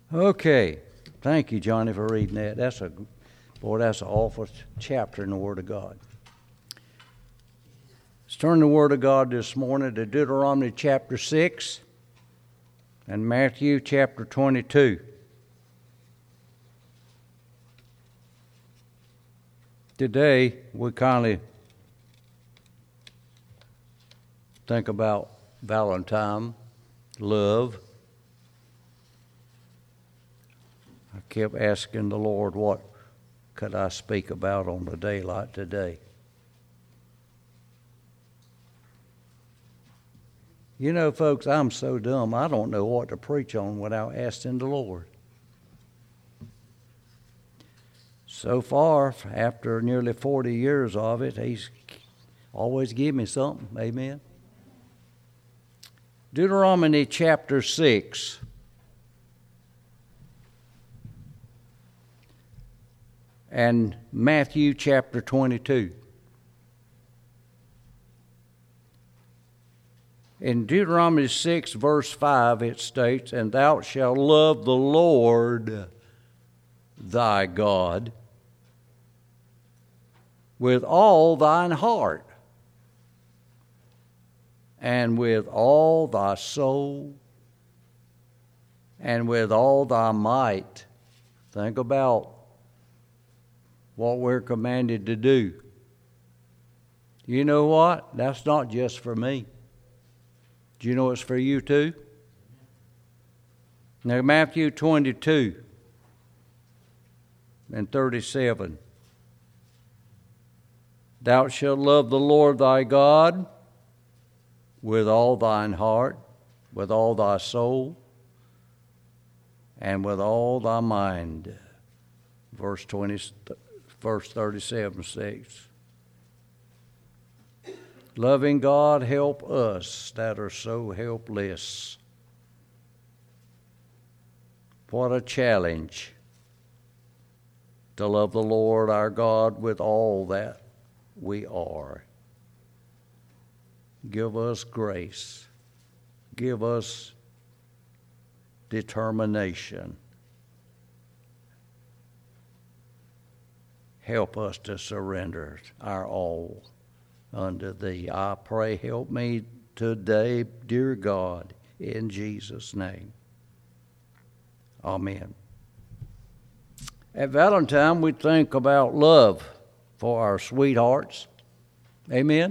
Okay. Thank you, Johnny, for reading that. That's an awful chapter in the Word of God. Let's turn the Word of God this morning to Deuteronomy chapter 6 and Matthew chapter 22. Today, we kindly think about Valentine, love. I kept asking the Lord, what could I speak about on a day like today? You know, folks, I'm so dumb, I don't know what to preach on without asking the Lord. So far, after nearly 40 years of it, He's always give me something. Amen. Deuteronomy chapter 6. And Matthew chapter 22. In Deuteronomy 6 verse 5 it states, "And thou shalt love the Lord thy God with all thine heart, and with all thy soul, and with all thy might." Think about what we're commanded to do. You know what? That's not just for me. Do you know it's for you too? Now, Matthew 22 and 37. "Thou shalt love the Lord thy God with all thine heart, with all thy soul, and with all thy mind." Verse 37 says, loving God, help us that are so helpless. What a challenge to love the Lord our God with all that we are. Give us grace. Give us determination. Help us to surrender our all unto Thee. I pray, help me today, dear God, in Jesus' name. Amen. At Valentine, we think about love for our sweethearts. Amen.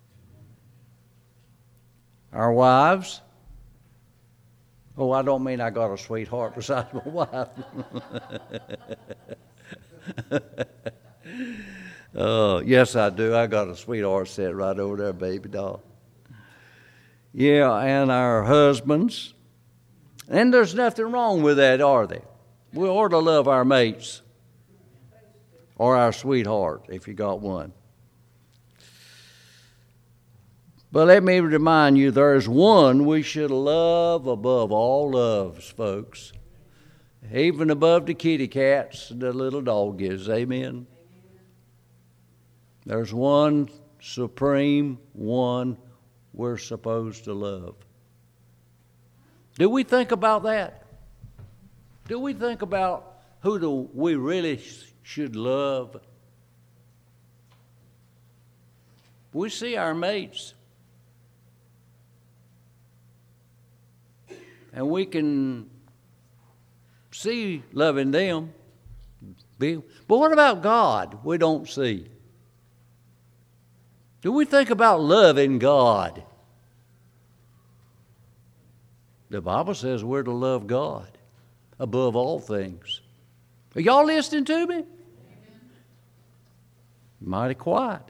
Our wives. Oh, I don't mean I got a sweetheart besides my wife. Oh, yes, I do. I got a sweetheart set right over there, baby doll. Yeah, and our husbands. And there's nothing wrong with that, are there? We ought to love our mates or our sweetheart, if you got one. But let me remind you, there's one we should love above all loves, folks. Even above the kitty cats and the little doggies. Amen. There's one supreme one we're supposed to love. Do we think about that? Do we think about who we really should love? We see our mates, and we can see loving them. But what about God? We don't see. Do we think about loving God? The Bible says we're to love God above all things. Are y'all listening to me? Mighty quiet.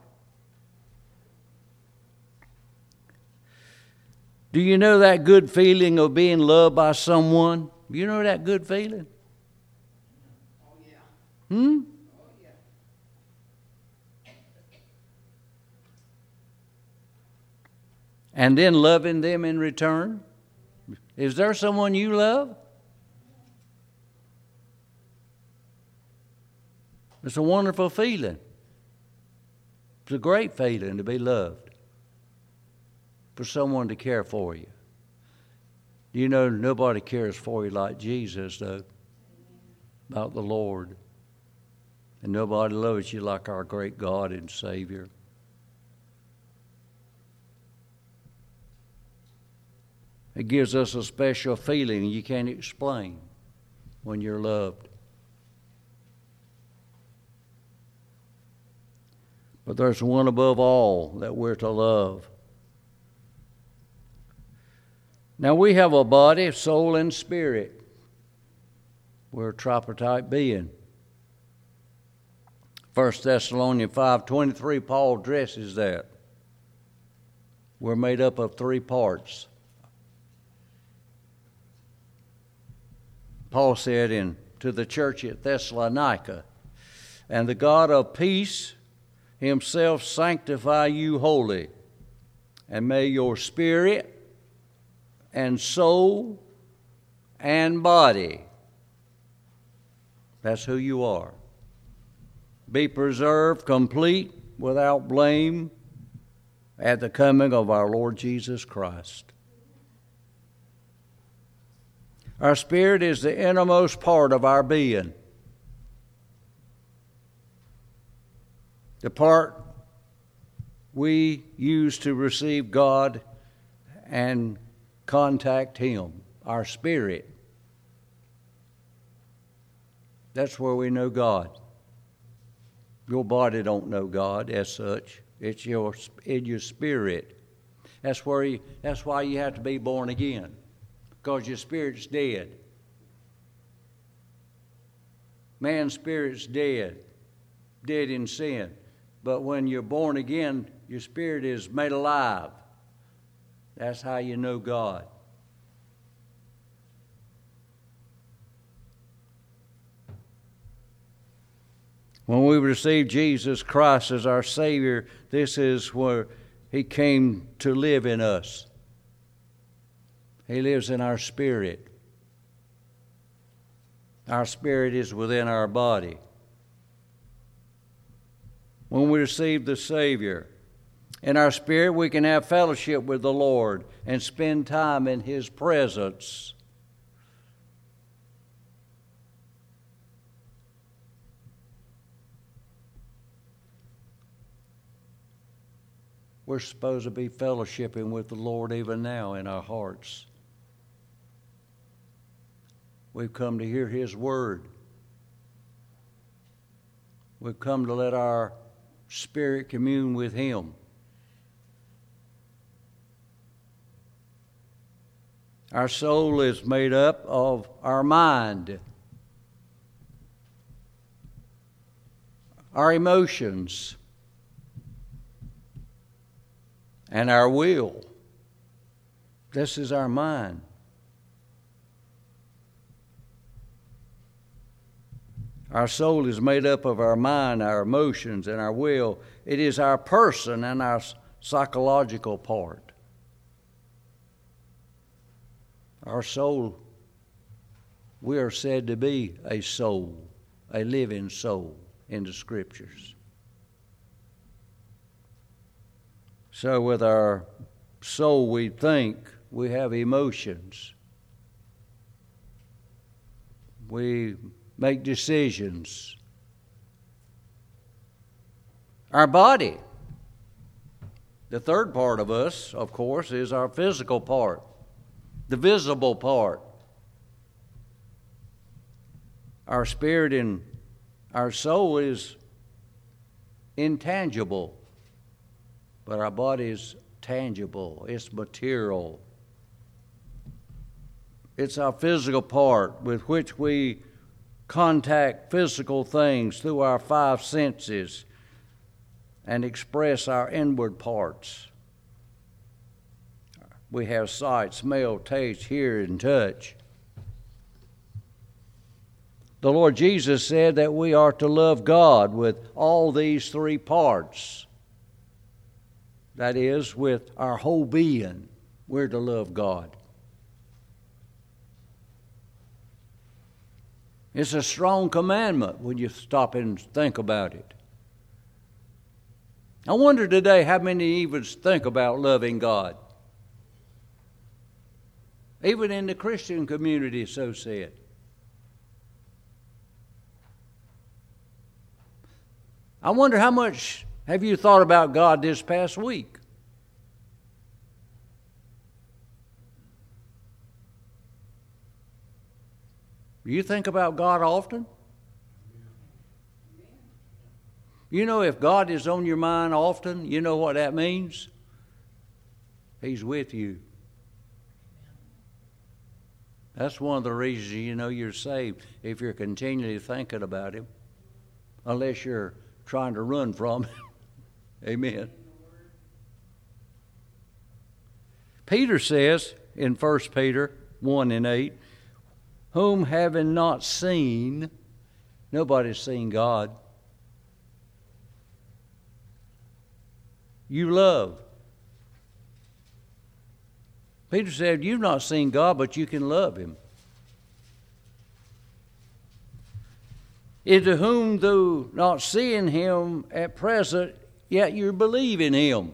Do you know that good feeling of being loved by someone? You know that good feeling? Oh, yeah. Oh, yeah. And then loving them in return? Is there someone you love? It's a wonderful feeling. It's a great feeling to be loved, for someone to care for you. You know, nobody cares for you like Jesus, though, about the Lord. And nobody loves you like our great God and Savior. It gives us a special feeling you can't explain when you're loved. But there's one above all that we're to love. Now we have a body, soul, and spirit. We're a tripartite being. 1 Thessalonians 5:23, Paul addresses that. We're made up of three parts. Paul said to the church at Thessalonica, "And the God of peace himself sanctify you wholly, and may your spirit and soul and body," that's who you are, "be preserved complete without blame at the coming of our Lord Jesus Christ." Our spirit is the innermost part of our being. The part we use to receive God and contact Him, our spirit. That's where we know God. Your body don't know God as such. It's in your spirit. That's why you have to be born again, because your spirit's dead. Man's spirit's dead in sin. But when you're born again, your spirit is made alive. That's how you know God. When we receive Jesus Christ as our Savior, this is where He came to live in us. He lives in our spirit. Our spirit is within our body. When we receive the Savior, in our spirit we can have fellowship with the Lord and spend time in His presence. We're supposed to be fellowshipping with the Lord even now in our hearts. We've come to hear His word. We've come to let our spirit commune with Him. Our soul is made up of our mind, our emotions, and our will. This is our mind. Our soul is made up of our mind, our emotions, and our will. It is our person and our psychological part. Our soul, we are said to be a soul, a living soul in the Scriptures. So with our soul we think, we have emotions. We make decisions. Our body, the third part of us, of course, is our physical part, the visible part. Our spirit and our soul is intangible, but our body is tangible. It's material. It's our physical part with which we contact physical things through our five senses and express our inward parts. We have sight, smell, taste, hear, and touch. The Lord Jesus said that we are to love God with all these three parts. That is, with our whole being, we're to love God. It's a strong commandment when you stop and think about it. I wonder today how many even think about loving God. Even in the Christian community, so said. I wonder how much have you thought about God this past week? Do you think about God often? You know, if God is on your mind often, you know what that means? He's with you. That's one of the reasons you know you're saved, if you're continually thinking about Him, unless you're trying to run from Him. Amen. Peter says in 1 Peter 1:8, whom having not seen, nobody's seen God, you love. Peter said, you've not seen God, but you can love Him. Into whom, though not seeing Him at present, yet you believe in Him.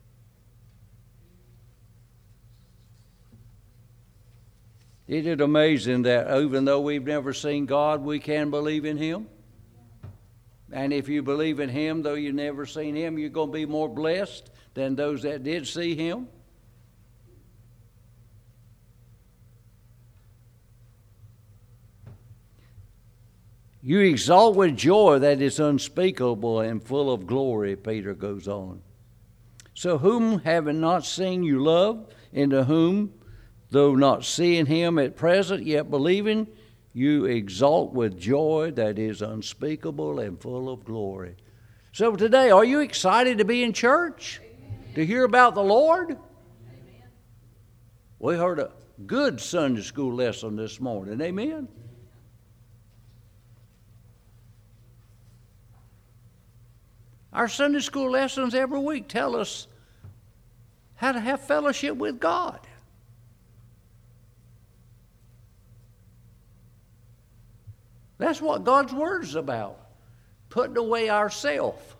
Isn't it amazing that even though we've never seen God, we can believe in Him? And if you believe in Him, though you've never seen Him, you're going to be more blessed than those that did see Him. You exalt with joy that is unspeakable and full of glory, Peter goes on. So whom having not seen you love, into whom, though not seeing Him at present, yet believing, you exalt with joy that is unspeakable and full of glory. So today, are you excited to be in church? Amen. To hear about the Lord? Amen. We heard a good Sunday school lesson this morning. Amen. Our Sunday school lessons every week tell us how to have fellowship with God. That's what God's Word is about. Putting away ourself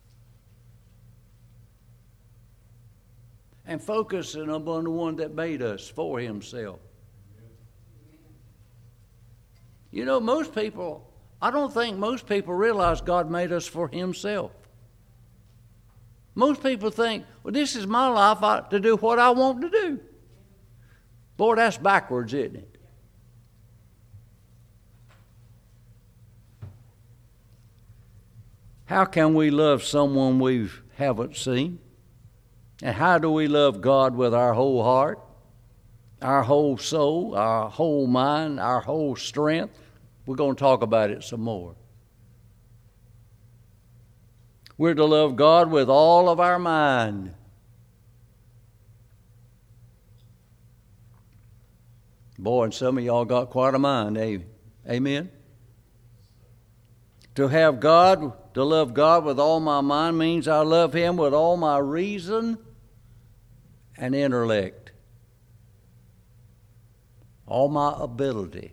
and focusing upon the one that made us for Himself. You know, I don't think most people realize God made us for Himself. Most people think, well, this is my life to do what I want to do. Boy, that's backwards, isn't it? How can we love someone we haven't seen? And how do we love God with our whole heart, our whole soul, our whole mind, our whole strength? We're going to talk about it some more. We're to love God with all of our mind. Boy, and some of y'all got quite a mind, eh? Amen? To love God with all my mind means I love Him with all my reason and intellect, all my ability.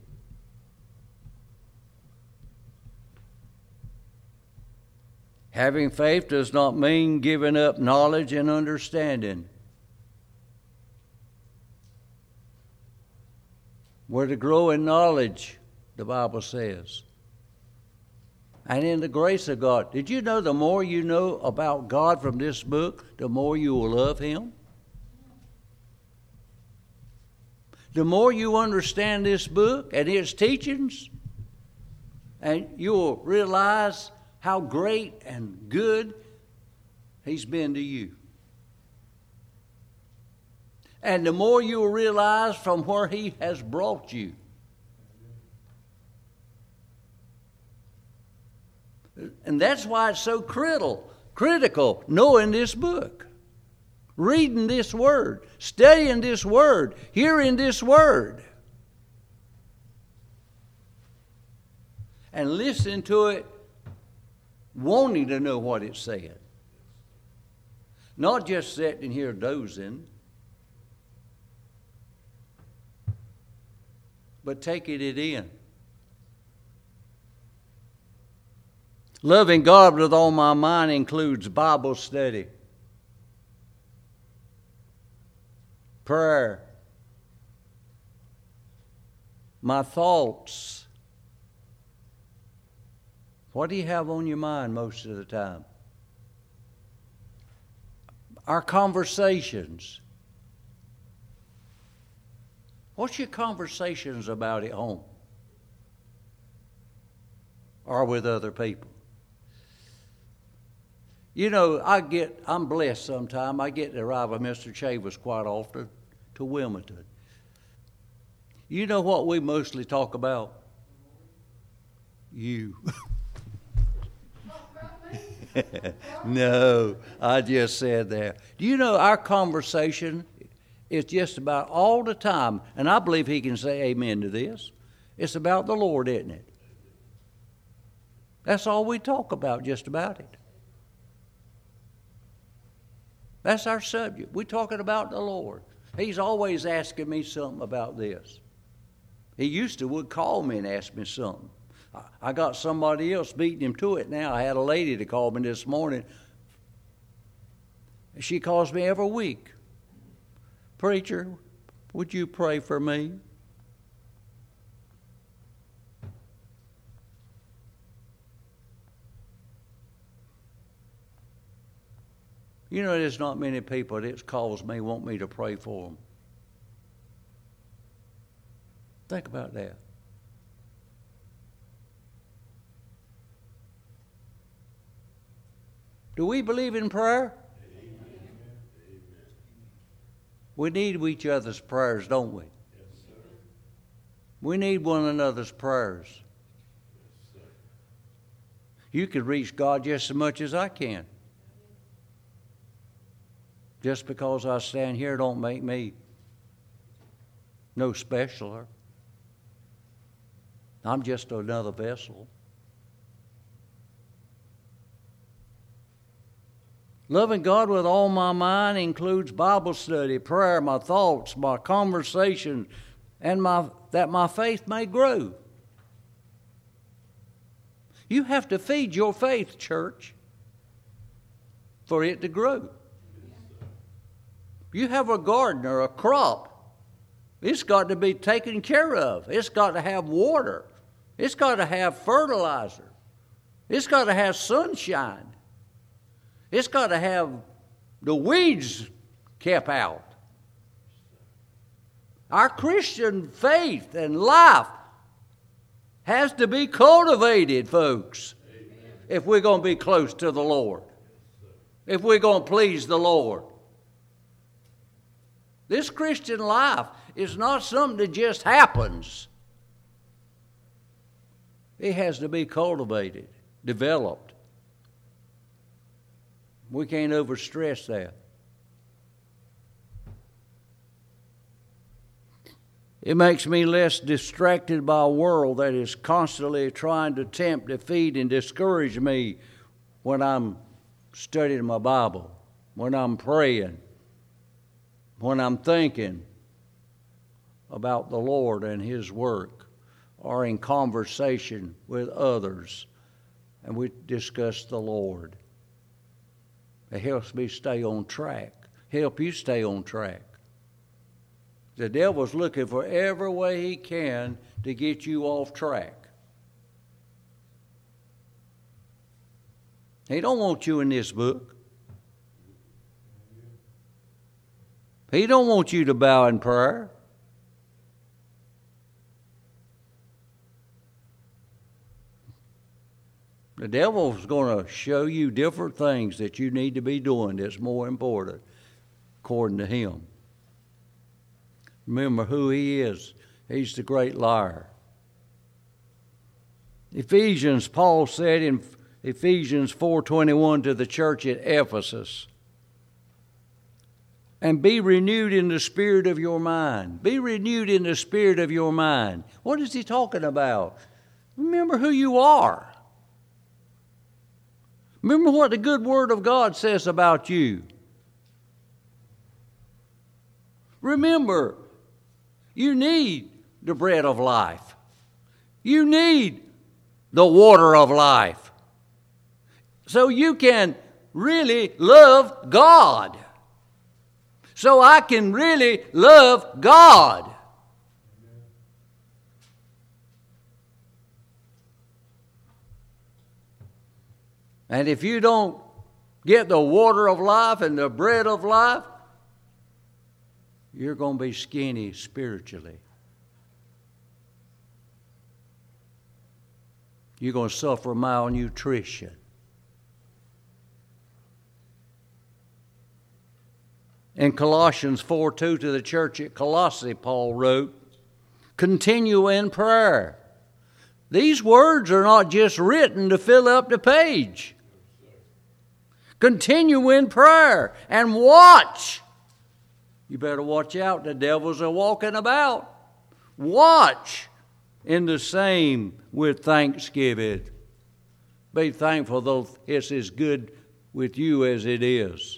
Having faith does not mean giving up knowledge and understanding. We're to grow in knowledge, the Bible says, and in the grace of God. Did you know the more you know about God from this book, the more you will love Him? The more you understand this book and its teachings, and you will realize how great and good He's been to you. And the more you will realize from where He has brought you. And that's why it's so critical knowing this book, reading this Word, studying this Word, hearing this Word, and listening to it, wanting to know what it said. Not just sitting here dozing, but taking it in. Loving God with all my mind includes Bible study, prayer, my thoughts. What do you have on your mind most of the time? Our conversations. What's your conversations about at home? Or with other people? You know, I'm blessed sometimes. I get to ride with Mr. Chavis quite often to Wilmington. You know what we mostly talk about? You. No, I just said that. Do you know our conversation is just about all the time, and I believe he can say amen to this, it's about the Lord, isn't it? That's all we talk about, just about it. That's our subject. We're talking about the Lord. He's always asking me something about this. He would call me and ask me something. I got somebody else beating him to it now. I had a lady to call me this morning. She calls me every week. Preacher, would you pray for me? You know, there's not many people that calls me, want me to pray for them. Think about that. Do we believe in prayer? Amen. We need each other's prayers, don't we? Yes, sir. We need one another's prayers. Yes, sir. You could reach God just as much as I can. Just because I stand here don't make me no specialer. I'm just another vessel. Loving God with all my mind includes Bible study, prayer, my thoughts, my conversation, and that my faith may grow. You have to feed your faith, church, for it to grow. You have a garden or a crop. It's got to be taken care of. It's got to have water. It's got to have fertilizer. It's got to have sunshine. It's got to have the weeds kept out. Our Christian faith and life has to be cultivated, folks, if we're going to be close to the Lord, if we're going to please the Lord. This Christian life is not something that just happens. It has to be cultivated, developed. We can't overstress that. It makes me less distracted by a world that is constantly trying to tempt, defeat, and discourage me when I'm studying my Bible, when I'm praying, when I'm thinking about the Lord and His work, or in conversation with others, and we discuss the Lord. It helps me stay on track. Help you stay on track. The devil's looking for every way he can to get you off track. He don't want you in this book. He don't want you to bow in prayer. The devil's going to show you different things that you need to be doing that's more important, according to him. Remember who he is. He's the great liar. Paul said in Ephesians 4:21 to the church at Ephesus, and be renewed in the spirit of your mind. Be renewed in the spirit of your mind. What is he talking about? Remember who you are. Remember what the good word of God says about you. Remember, you need the bread of life. You need the water of life. So you can really love God. So I can really love God. And if you don't get the water of life and the bread of life, you're going to be skinny spiritually. You're going to suffer malnutrition. In Colossians 4:2 to the church at Colossae, Paul wrote, continue in prayer. These words are not just written to fill up the page. Continue in prayer and watch. You better watch out. The devils are walking about. Watch in the same with thanksgiving. Be thankful though it's as good with you as it is.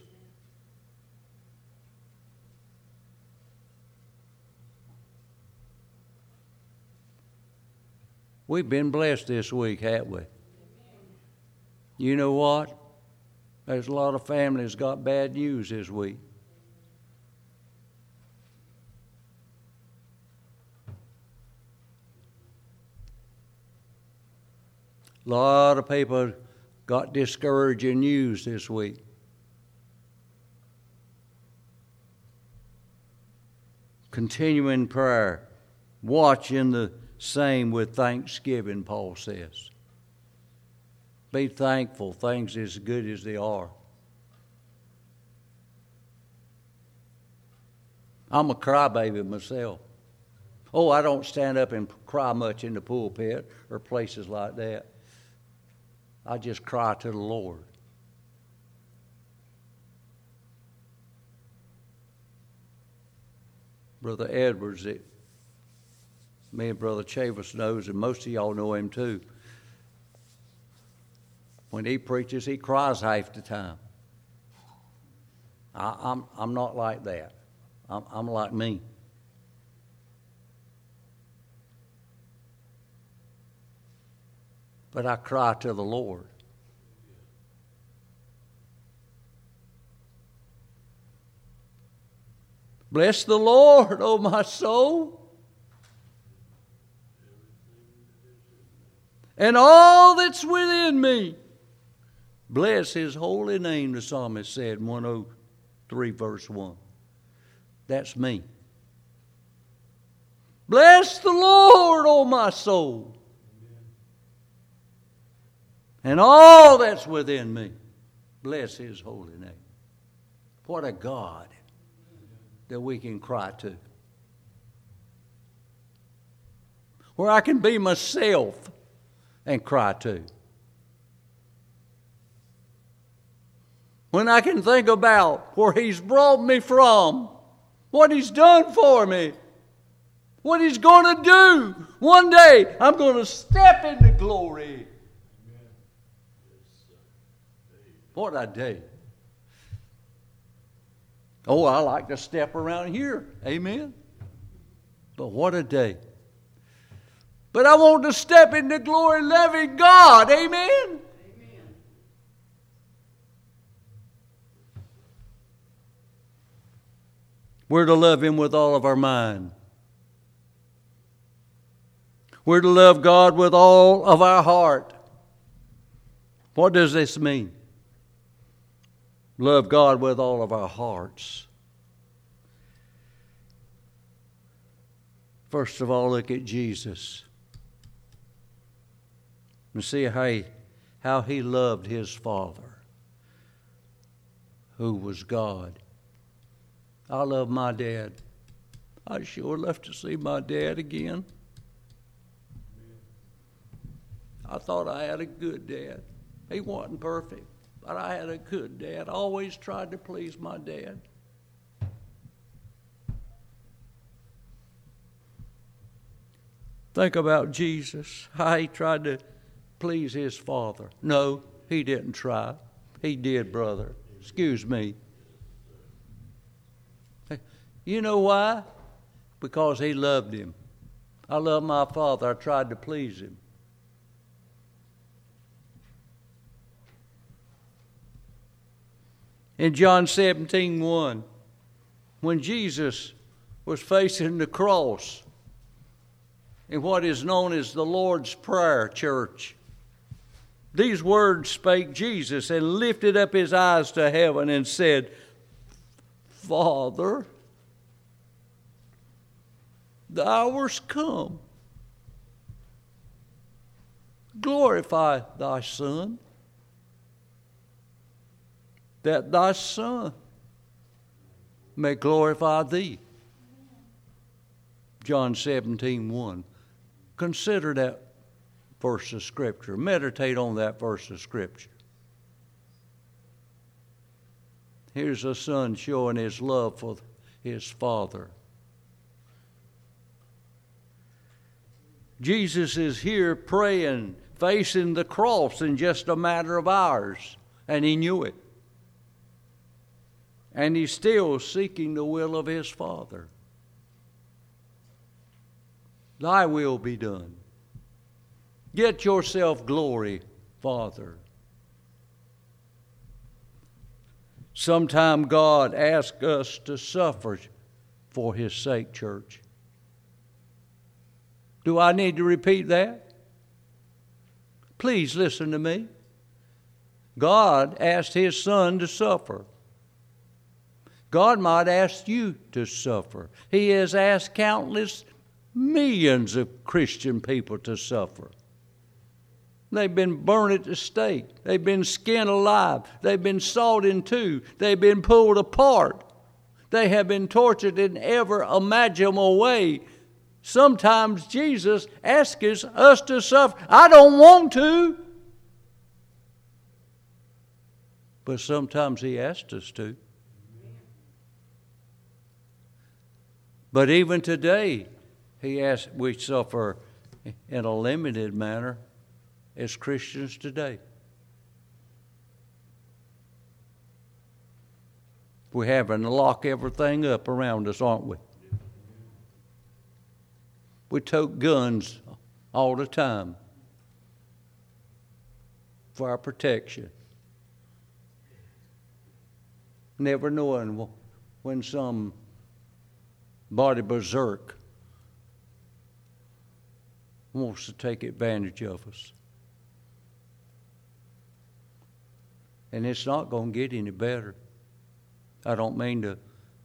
We've been blessed this week, haven't we? You know what? There's a lot of families got bad news this week. A lot of people got discouraging news this week. Continue in prayer. Watch in the same with thanksgiving, Paul says. Be thankful, things as good as they are. I'm a crybaby myself. Oh, I don't stand up and cry much in the pulpit or places like that. I just cry to the Lord. Brother Edwards, me and Brother Chavis knows, and most of y'all know him too. When he preaches, he cries half the time. I'm not like that. I'm like me. But I cry to the Lord. Bless the Lord, O my soul, and all that's within me. Bless His holy name, the psalmist said in 103 verse 1. That's me. Bless the Lord, O my soul, and all that's within me. Bless His holy name. What a God that we can cry to. Where I can be myself and cry to. When I can think about where He's brought me from, what He's done for me, what He's going to do. One day I'm going to step into glory. What a day. Oh, I like to step around here. Amen. But what a day. But I want to step into glory loving God. Amen. Amen. We're to love Him with all of our mind. We're to love God with all of our heart. What does this mean? Love God with all of our hearts. First of all, look at Jesus. And see how He loved His Father, who was God. I love my dad. I'd sure love to see my dad again. I thought I had a good dad. He wasn't perfect, but I had a good dad. I always tried to please my dad. Think about Jesus, how He tried to please His Father. No, He didn't try. He did, brother. Excuse me. You know why? Because He loved Him. I love my Father. I tried to please Him. In John 17:1, when Jesus was facing the cross, in what is known as the Lord's Prayer, church, These words spake Jesus, and lifted up his eyes to heaven, and said, Father, the hour's come. Glorify thy Son, that thy Son may glorify thee. John 17:1. Consider that verse of Scripture. Meditate on that verse of Scripture. Here's a son showing his love for his Father. Jesus is here praying, facing the cross in just a matter of hours, and he knew it. And he's still seeking the will of his Father. Thy will be done. Get yourself glory, Father. Sometime God asks us to suffer for his sake, church. Do I need to repeat that? Please listen to me. God asked his Son to suffer. God might ask you to suffer. He has asked countless millions of Christian people to suffer. They've been burned at the stake. They've been skinned alive. They've been sawed in two. They've been pulled apart. They have been tortured in every imaginable way. Sometimes Jesus asks us to suffer. I don't want to. But sometimes he asks us to. But even today, he asks we suffer in a limited manner as Christians today. We're having to lock everything up around us, aren't we? We tote guns all the time for our protection. Never knowing when some body berserk wants to take advantage of us. And it's not going to get any better. I don't mean to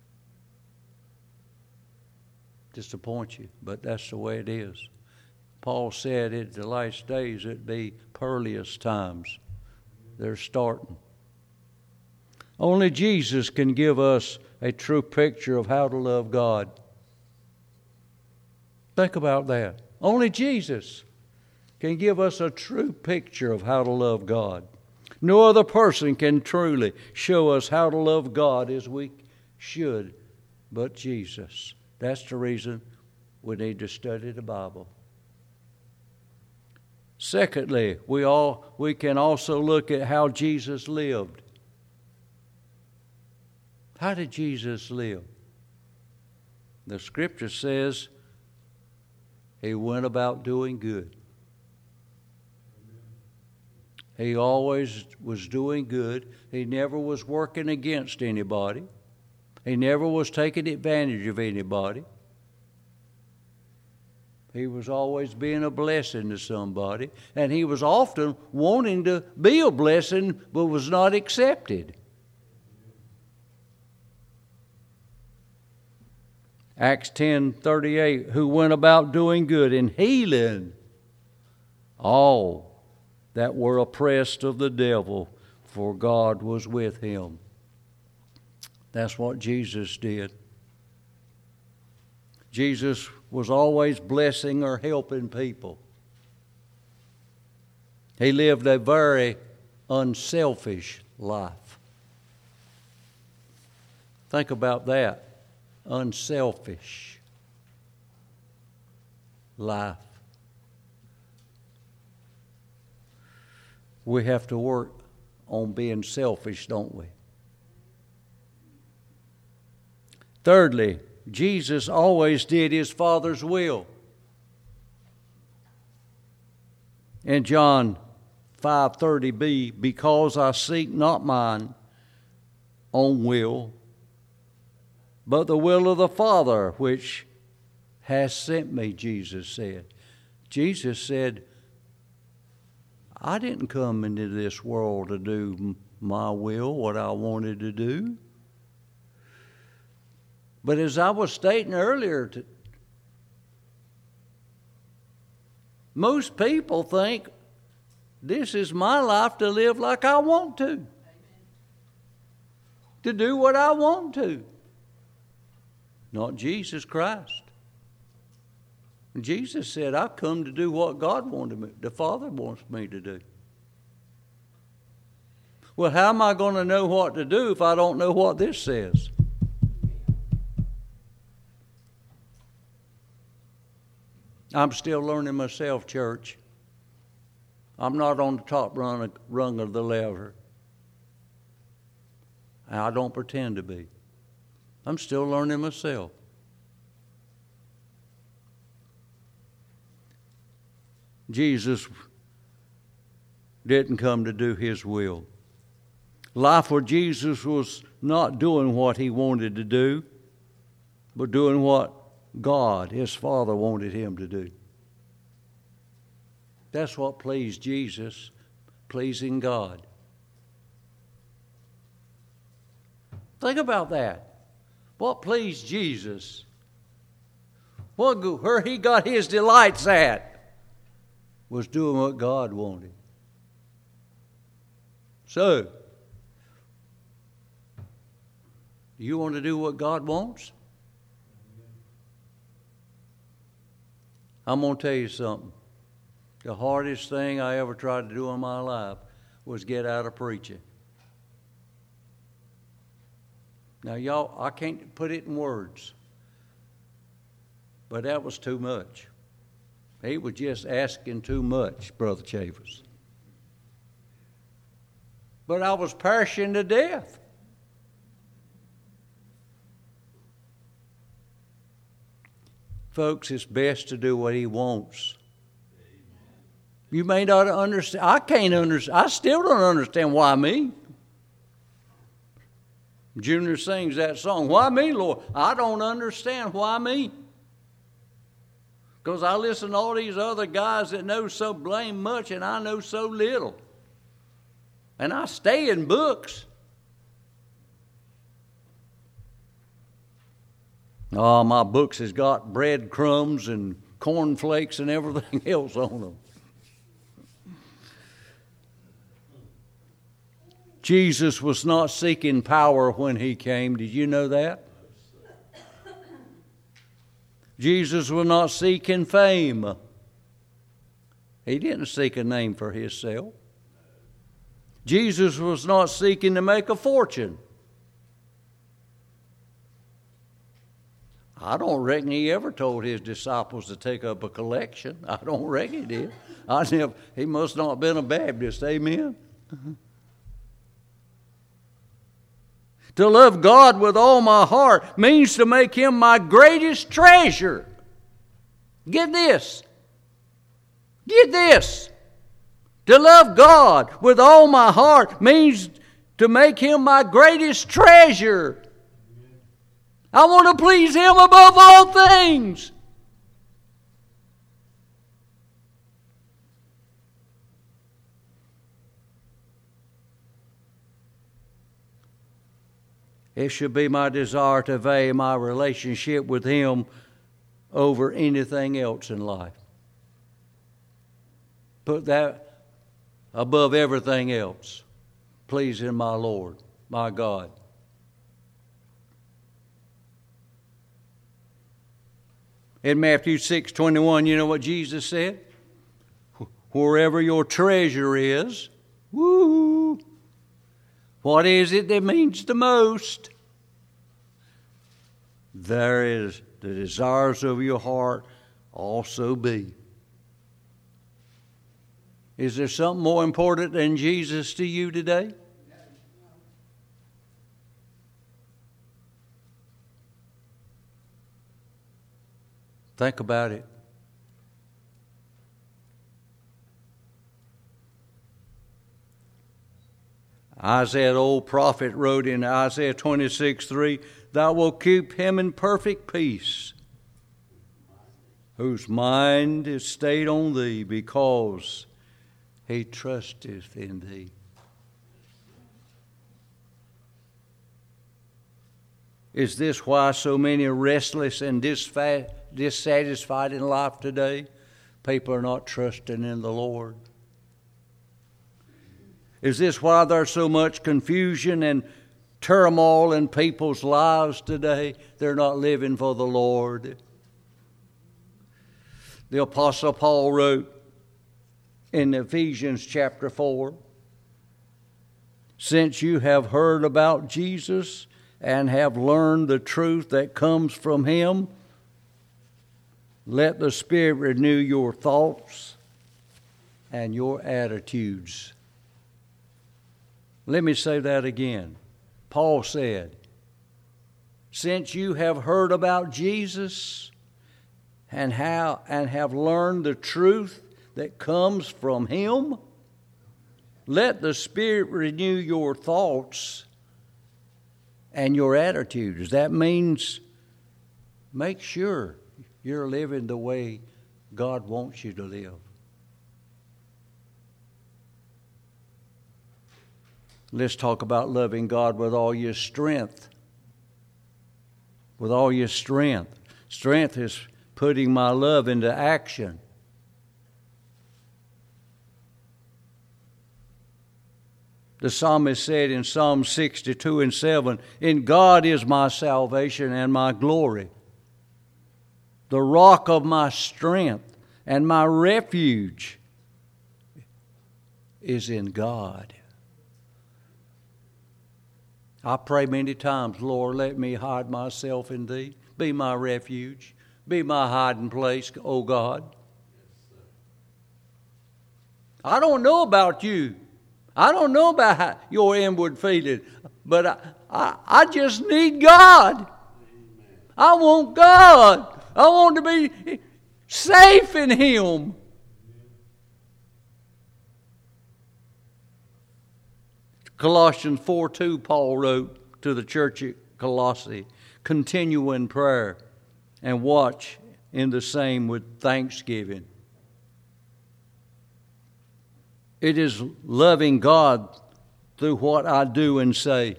disappoint you, but that's the way it is. Paul said in the last days it'd be perilous times. They're starting. Only Jesus can give us a true picture of how to love God. Think about that. Only Jesus can give us a true picture of how to love God. No other person can truly show us how to love God as we should but Jesus. That's the reason we need to study the Bible. Secondly, we can also look at how Jesus lived. How did Jesus live? The Scripture says he went about doing good. He always was doing good. He never was working against anybody. He never was taking advantage of anybody. He was always being a blessing to somebody. And he was often wanting to be a blessing, but was not accepted. Acts 10:38, who went about doing good and healing all that were oppressed of the devil, for God was with him. That's what Jesus did. Jesus was always blessing or helping people. He lived a very unselfish life. Think about that. Unselfish life. We have to work on being selfish, don't we? Thirdly, Jesus always did his Father's will. In John 5:30b, because I seek not mine own will, but the will of the Father which has sent me, Jesus said. Jesus said, I didn't come into this world to do my will, what I wanted to do. But as I was stating earlier, most people think this is my life to live like I want to do what I want to. Not Jesus Christ. Jesus said, I've come to do what God wanted me, the Father wants me to do. Well, how am I going to know what to do if I don't know what this says? I'm still learning myself, church. I'm not on the top rung of the ladder. And I don't pretend to be. I'm still learning myself. Jesus didn't come to do his will. Life where Jesus was not doing what he wanted to do, but doing what God, his Father, wanted him to do. That's what pleased Jesus, pleasing God. Think about that. What pleased Jesus? Where he got his delights at was doing what God wanted. So, you want to do what God wants? I'm going to tell you something. The hardest thing I ever tried to do in my life was get out of preaching. Now, y'all, I can't put it in words, but that was too much. He was just asking too much, Brother Chavis. But I was perishing to death. Folks, it's best to do what he wants. You may not understand. I can't understand. I still don't understand why me. Junior sings that song, why me, Lord? I don't understand why me. Because I listen to all these other guys that know so blame much and I know so little. And I stay in books. Oh, my books has got breadcrumbs and cornflakes and everything else on them. Jesus was not seeking power when he came. Did you know that? Jesus was not seeking fame. He didn't seek a name for himself. Jesus was not seeking to make a fortune. I don't reckon he ever told his disciples to take up a collection. I don't reckon he did. He must not have been a Baptist. Amen? To love God with all my heart means to make him my greatest treasure. Get this. Get this. To love God with all my heart means to make him my greatest treasure. I want to please him above all things. It should be my desire to value my relationship with him over anything else in life. Put that above everything else. Pleasing my Lord, my God. In Matthew 6:21, you know what Jesus said? Wherever your treasure is, woo! What is it that means the most? There is the desires of your heart also be. Is there something more important than Jesus to you today? Think about it. Isaiah, the old prophet, wrote in Isaiah 26:3, "Thou wilt keep him in perfect peace, whose mind is stayed on thee, because He trusteth in thee. Is this why so many are restless and dissatisfied in life today? People are not trusting in the Lord. Is this why there's so much confusion and turmoil in people's lives today? They're not living for the Lord. The Apostle Paul wrote in Ephesians chapter 4, since you have heard about Jesus and have learned the truth that comes from Him, let the Spirit renew your thoughts and your attitudes. Let me say that again. Paul said, since you have heard about Jesus and have learned the truth that comes from Him, let the Spirit renew your thoughts and your attitudes. That means make sure you're living the way God wants you to live. Let's talk about loving God with all your strength. With all your strength. Strength is putting my love into action. The psalmist said in Psalm 62:7, in God is my salvation and my glory, the rock of my strength and my refuge is in God. I pray many times, Lord, let me hide myself in Thee. Be my refuge. Be my hiding place, O God. I don't know about you. I don't know about your inward feeling, but I just need God. I want God. I want to be safe in Him. Colossians 4:2, Paul wrote to the church at Colossae, continue in prayer and watch in the same with thanksgiving. It is loving God through what I do and say.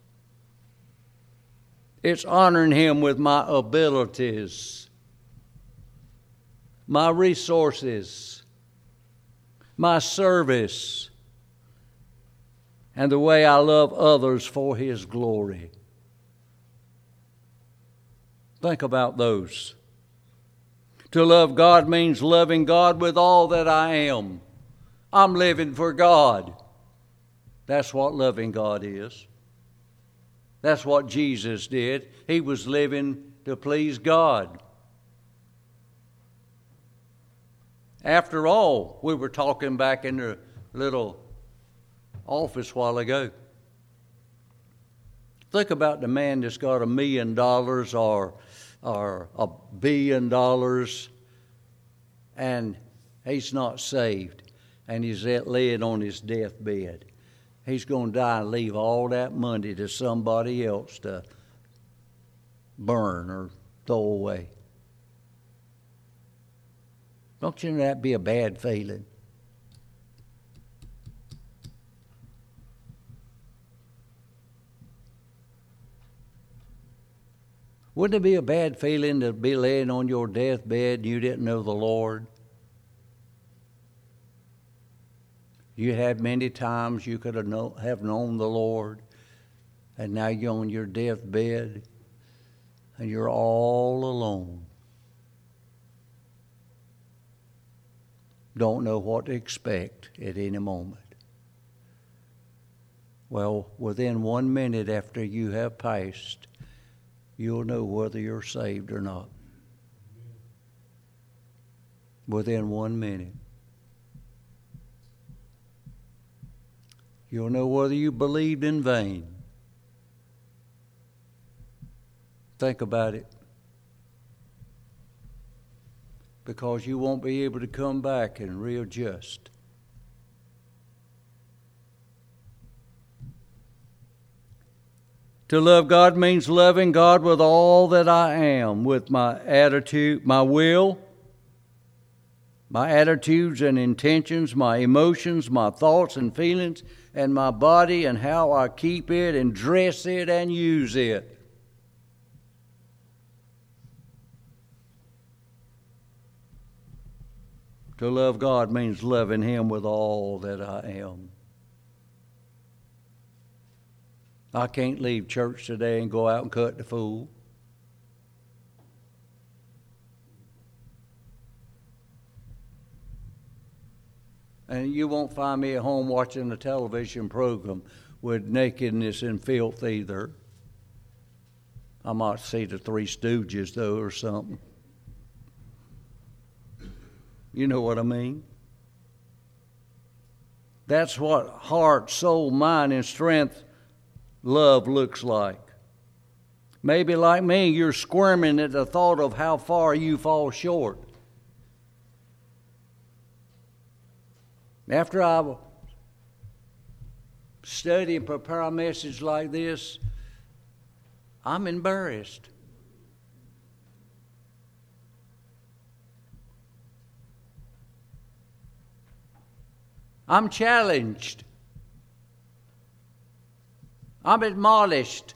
It's honoring Him with my abilities, my resources, my service, and the way I love others for His glory. Think about those. To love God means loving God with all that I am. I'm living for God. That's what loving God is. That's what Jesus did. He was living to please God. After all, we were talking back in the little office a while ago. Think about the man that's got $1 million or $1 billion and he's not saved. And he's laying on his deathbed. He's going to die and leave all that money to somebody else to burn or throw away. Don't you know that'd be a bad feeling? Wouldn't it be a bad feeling to be laying on your deathbed and you didn't know the Lord? You had many times you could have known the Lord, and now you're on your deathbed, and you're all alone. Don't know what to expect at any moment. Well, within 1 minute after you have passed, you'll know whether you're saved or not. Within 1 minute. You'll know whether you believed in vain. Think about it. Because you won't be able to come back and readjust. To love God means loving God with all that I am, with my attitude, my will, my attitudes and intentions, my emotions, my thoughts and feelings, and my body and how I keep it and dress it and use it. To love God means loving Him with all that I am. I can't leave church today and go out and cut the fool. And you won't find me at home watching a television program with nakedness and filth either. I might see the Three Stooges, though, or something. You know what I mean? That's what heart, soul, mind, and strength love looks like. Maybe like me, you're squirming at the thought of how far you fall short. After I study and prepare a message like this, I'm embarrassed. I'm challenged. I'm admonished.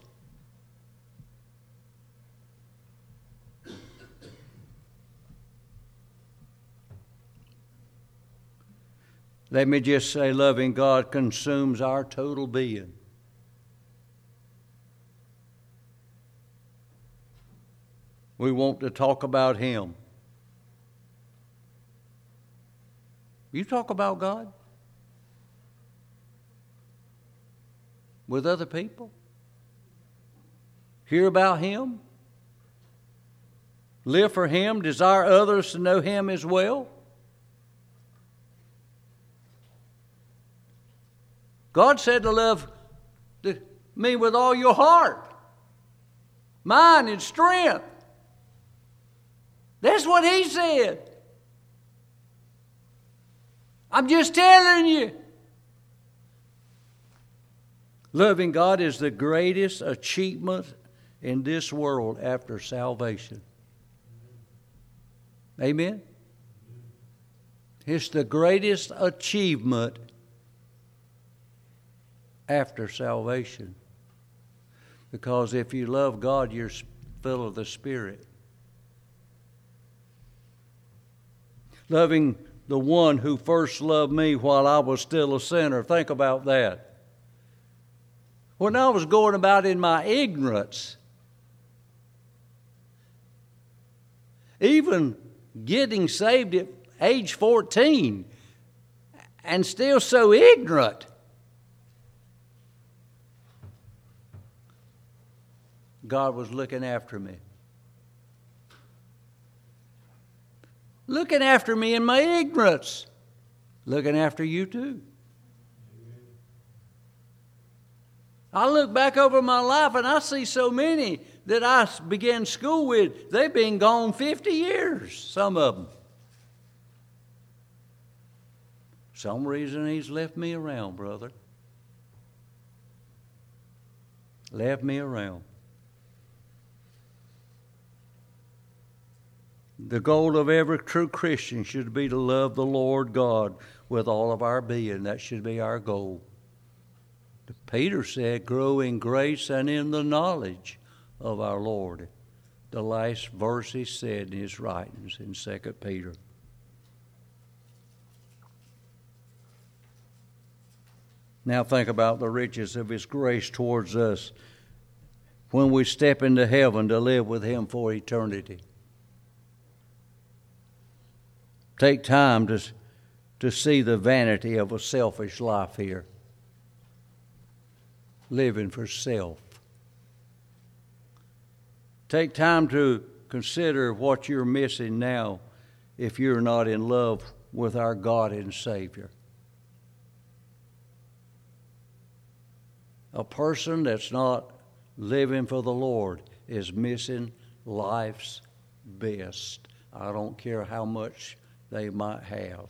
Let me just say, loving God consumes our total being. We want to talk about Him. You talk about God with other people? Hear about Him? Live for Him? Desire others to know Him as well? God said to love me with all your heart, mind, and strength. That's what He said. I'm just telling you. Loving God is the greatest achievement in this world after salvation. Amen? It's the greatest achievement after salvation. Because if you love God, you're full of the Spirit. Loving the one who first loved me while I was still a sinner. Think about that. When I was going about in my ignorance, even getting saved at age 14 and still so ignorant, God was looking after me. Looking after me in my ignorance. Looking after you too. I look back over my life and I see so many that I began school with. They've been gone 50 years, some of them. Some reason He's left me around, brother. Left me around. The goal of every true Christian should be to love the Lord God with all of our being. That should be our goal. Peter said, grow in grace and in the knowledge of our Lord. The last verse he said in his writings in 2 Peter. Now think about the riches of His grace towards us when we step into heaven to live with Him for eternity. Take time to see the vanity of a selfish life here. Living for self. Take time to consider what you're missing now if you're not in love with our God and Savior. A person that's not living for the Lord is missing life's best. I don't care how much they might have.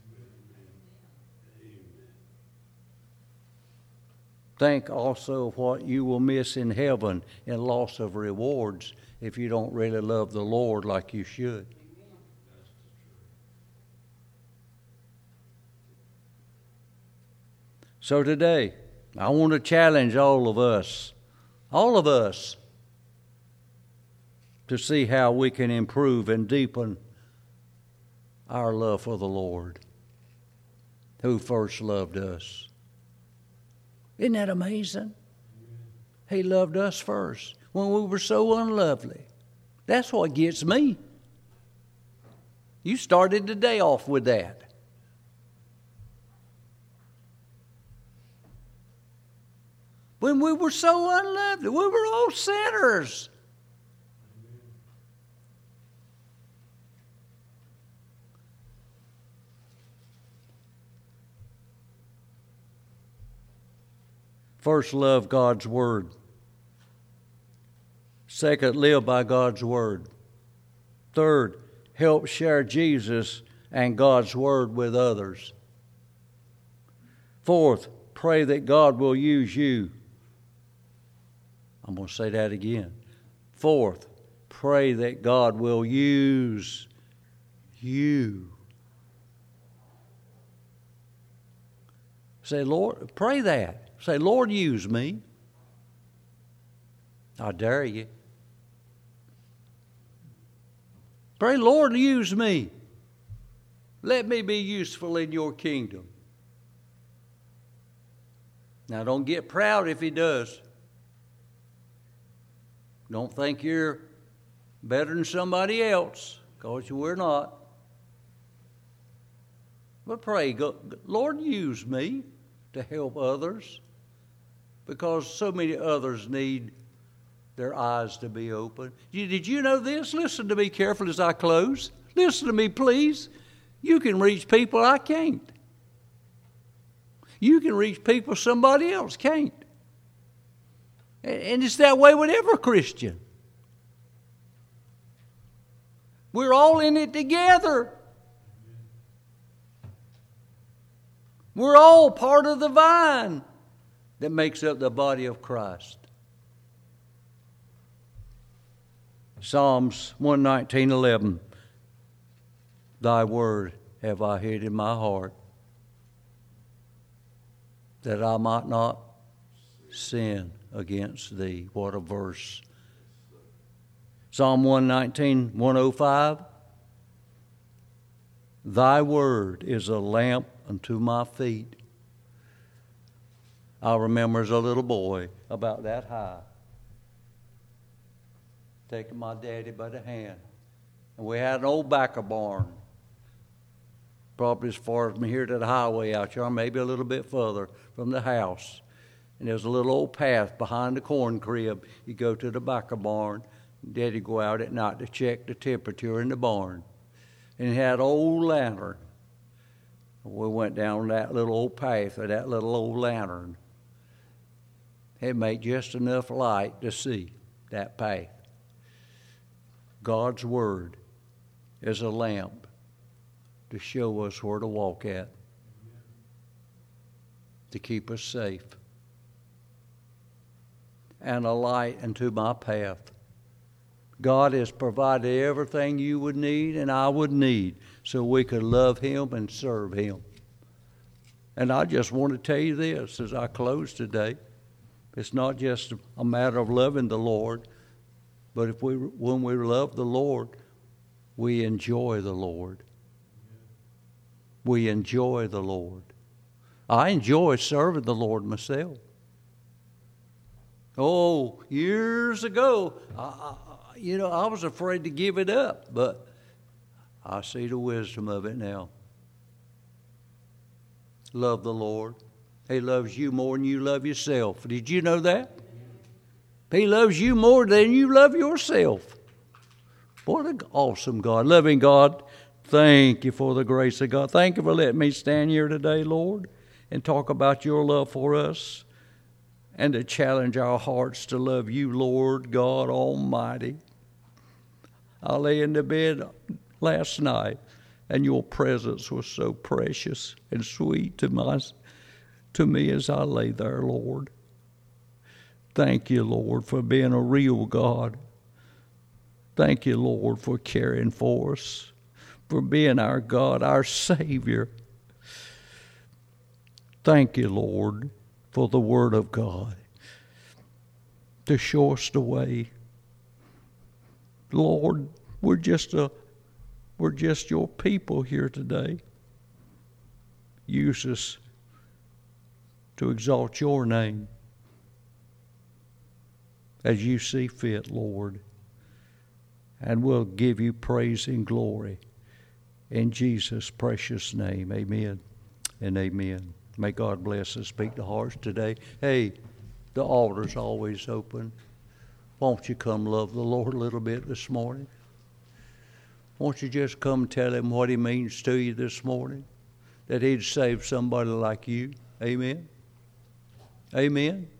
Think also of what you will miss in heaven in loss of rewards if you don't really love the Lord like you should. So today, I want to challenge all of us, to see how we can improve and deepen our love for the Lord, who first loved us. Isn't that amazing? He loved us first when we were so unlovely. That's what gets me. You started the day off with that. When we were so unlovely, we were all sinners. First, love God's Word. Second, live by God's Word. Third, help share Jesus and God's Word with others. Fourth, pray that God will use you. I'm going to say that again. Fourth, pray that God will use you. Say, Lord, pray that. Say, Lord, use me. I dare you. Pray, Lord, use me. Let me be useful in your kingdom. Now, don't get proud if he does. Don't think you're better than somebody else, because we're not. But pray, Lord, use me to help others, because so many others need their eyes to be open. Did you know this? Listen to me carefully as I close. Listen to me, please. You can reach people I can't. You can reach people somebody else can't. And it's that way with every Christian. We're all in it together. We're all part of the vine that makes up the body of Christ. Psalms 119:11. Thy word have I hid in my heart, that I might not sin against thee. What a verse. Psalm 119:105. Thy word is a lamp unto my feet. I remember as a little boy, about that high, taking my daddy by the hand. And we had an old backer barn, probably as far as from here to the highway out here, maybe a little bit further from the house. And there's a little old path behind the corn crib. You go to the backer barn. Daddy go out at night to check the temperature in the barn. And he had an old lantern. We went down that little old path with that little old lantern. It made just enough light to see that path. God's word is a lamp to show us where to walk at, to keep us safe, and a light unto my path. God has provided everything you would need and I would need so we could love Him and serve Him. And I just want to tell you this as I close today. It's not just a matter of loving the Lord, but when we love the Lord, we enjoy the Lord. We enjoy the Lord. I enjoy serving the Lord myself. Oh, years ago, I was afraid to give it up, but I see the wisdom of it now. Love the Lord. He loves you more than you love yourself. Did you know that? He loves you more than you love yourself. What an awesome God. Loving God, thank you for the grace of God. Thank you for letting me stand here today, Lord, and talk about your love for us and to challenge our hearts to love you, Lord God Almighty. I lay in the bed last night, and your presence was so precious and sweet to me as I lay there, Lord. Thank you, Lord, for being a real God. Thank you, Lord, for caring for us, for being our God, our Savior. Thank you, Lord, for the Word of God to show us the way. Lord, we're just your people here today. Use us to exalt your name as you see fit, Lord. And we'll give you praise and glory in Jesus' precious name. Amen and amen. May God bless us. Speak to hearts today. Hey, the altar's always open. Won't you come love the Lord a little bit this morning? Won't you just come tell him what he means to you this morning? That he'd save somebody like you. Amen. Amen.